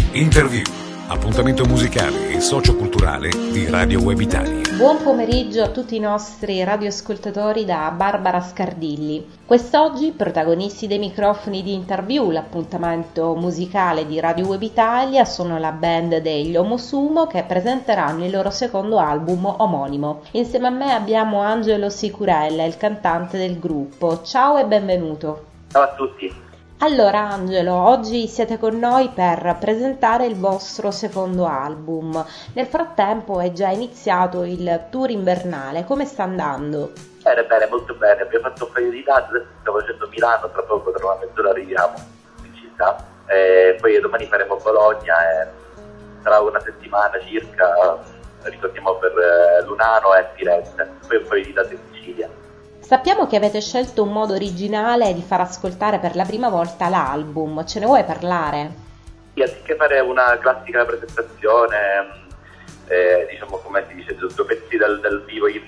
Interview, appuntamento musicale e socioculturale di Radio Web Italia. Buon pomeriggio a tutti i nostri radioascoltatori da Barbara Scardilli. Quest'oggi protagonisti dei microfoni di Interview, l'appuntamento musicale di Radio Web Italia, sono la band degli Omosumo che presenteranno il loro secondo album omonimo. Insieme a me abbiamo Angelo Sicurella, il cantante del gruppo. Ciao e benvenuto. Ciao a tutti. Allora Angelo, oggi siete con noi per presentare il vostro secondo album. Nel frattempo è già iniziato il tour invernale, come sta andando? Bene, molto bene. Abbiamo fatto un paio di date, adesso stiamo facendo Milano, tra poco, tra una mezz'ora arriviamo in città. Poi domani faremo Bologna e tra una settimana circa ritorniamo per Lunano e Firenze, poi un paio di date in Sicilia. Sappiamo che avete scelto un modo originale di far ascoltare per la prima volta l'album, ce ne vuoi parlare? Sì, anziché fare una classica presentazione, diciamo come si dice, due pezzi del vivo in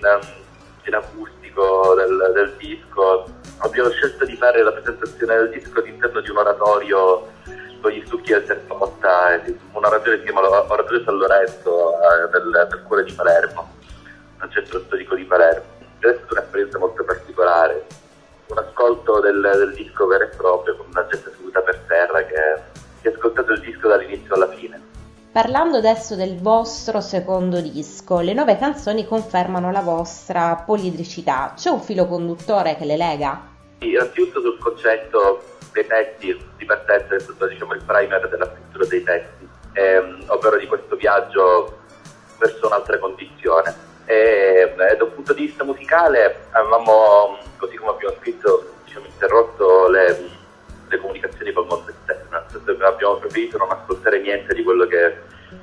acustico del disco, abbiamo scelto di fare la presentazione del disco all'interno di un oratorio con gli stucchi del terracotta, un oratorio che si chiama Oratorio San Lorenzo del cuore di Palermo, un centro storico di Palermo. È stata un'esperienza molto particolare, un ascolto del disco vero e proprio, con una gente seduta per terra che ha ascoltato il disco dall'inizio alla fine. Parlando adesso del vostro secondo disco, le 9 canzoni confermano la vostra poliedricità. C'è un filo conduttore che le lega? Sì, innanzitutto sul concetto dei testi di partenza, è stato diciamo il primer della scrittura dei testi, ovvero di questo viaggio verso un'altra condizione. E da un punto di vista musicale avevamo, così come abbiamo scritto, diciamo, interrotto le comunicazioni col mondo esterno, abbiamo preferito non ascoltare niente di quello che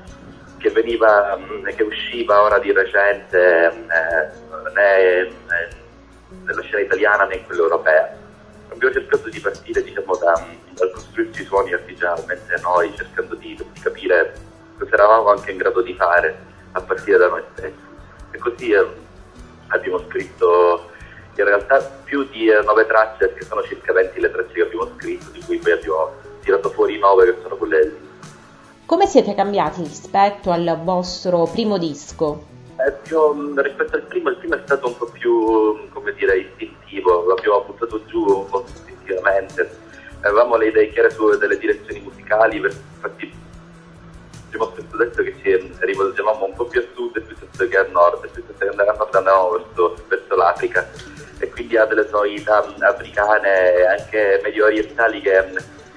usciva ora di recente né nella scena italiana né in quella europea. Abbiamo cercato di partire diciamo dal costruirci i suoni artigianalmente noi, cercando di capire cosa eravamo anche in grado di fare a partire da noi stessi. E così abbiamo scritto in realtà più di 9 tracce, che sono circa 20 le tracce che abbiamo scritto, di cui poi abbiamo tirato fuori 9 che sono quelle del disco. Come siete cambiati rispetto al vostro primo disco? Rispetto al primo, il primo è stato un po' più, come dire, istintivo, l'abbiamo buttato giù un po' istintivamente. Avevamo le idee chiare su delle direzioni musicali, infatti abbiamo spesso detto che ci rivolgevamo un po' più a sud piuttosto che a nord, piuttosto che andare a nord andavamo verso l'Africa, e quindi ha delle sonorità africane e anche medio orientali che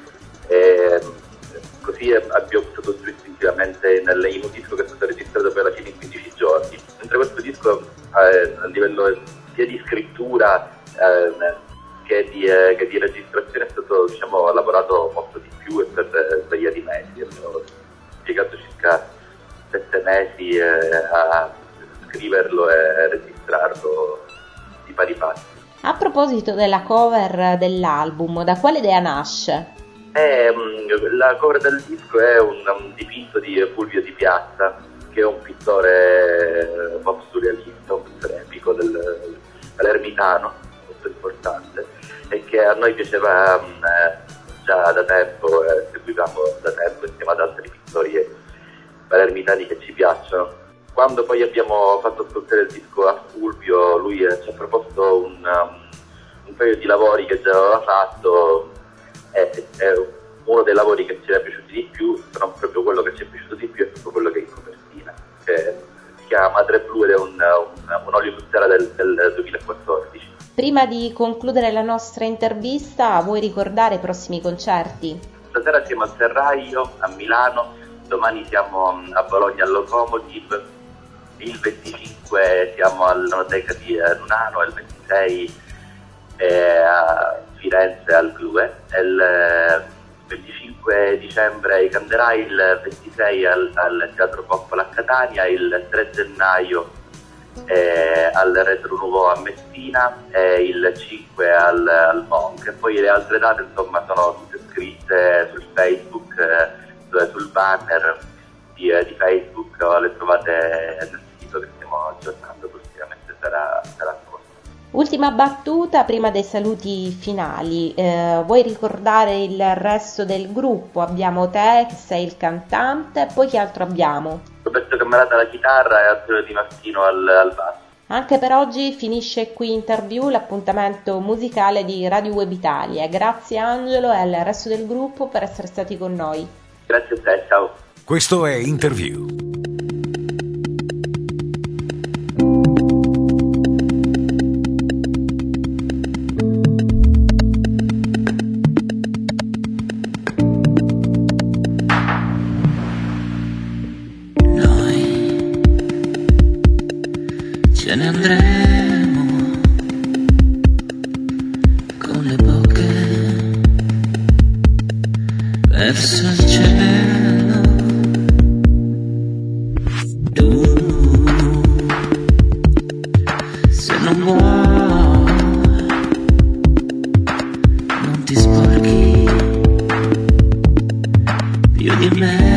così abbiamo buttato giù istintivamente in un disco che è stato registrato poi alla fine in 15 giorni, mentre questo disco a livello sia di scrittura che di registrazione è stato diciamo lavorato molto di più e per svariati mesi. Abbiamo impiegato circa 7 mesi a scriverlo e registrarlo di pari passi. A proposito della cover dell'album, da quale idea nasce? La cover del disco è un dipinto di Fulvio Di Piazza, che è un pittore pop surrealista, un pittore epico dell'ermitano, molto importante, e che a noi piaceva già da tempo, seguivamo da tempo insieme ad altri pittori palermitani che ci piacciono. Quando poi abbiamo fatto ascoltare il disco a Fulvio, lui ci ha proposto un paio di lavori che già aveva fatto, e uno dei lavori che ci è piaciuti di più, se non proprio quello che ci è piaciuto di più, è proprio quello che è in copertina, che si chiama Madre Blu ed è un olio su tela del 2014. Prima di concludere la nostra intervista, vuoi ricordare i prossimi concerti? Stasera siamo al Serraglio a Milano, domani siamo a Bologna al Locomotive, il 25 siamo all'Enoteca di Lunano, il 26 a Firenze al Clue, il 25 dicembre ai Canderai, il 26 al Teatro Poppola a Catania, il 3 gennaio al Retro Nuovo a Messina e il 5 al Monk. E poi le altre date insomma sono tutte scritte sul Facebook, sul banner di Facebook, le trovate nel sito che stiamo aggiornando, prossimamente sarà posto. Ultima battuta prima dei saluti finali, vuoi ricordare il resto del gruppo? Abbiamo te che sei il cantante, poi che altro abbiamo? Roberto Cammarata alla chitarra e Antonio Di Martino al basso. Anche per oggi finisce qui Interview, l'appuntamento musicale di Radio Web Italia. Grazie Angelo e al resto del gruppo per essere stati con noi. Grazie a te, ciao. Questo è Interview. Ce ne andremo con le bocche verso il cielo. Tu, se non vuoi, non ti sporchi più di me.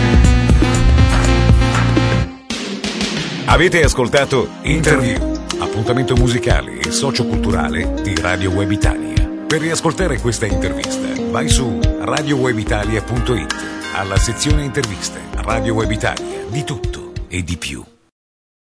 Avete ascoltato Interview, appuntamento musicale e socioculturale di Radio Web Italia. Per riascoltare questa intervista, vai su radiowebitalia.it, alla sezione interviste. Radio Web Italia, di tutto e di più.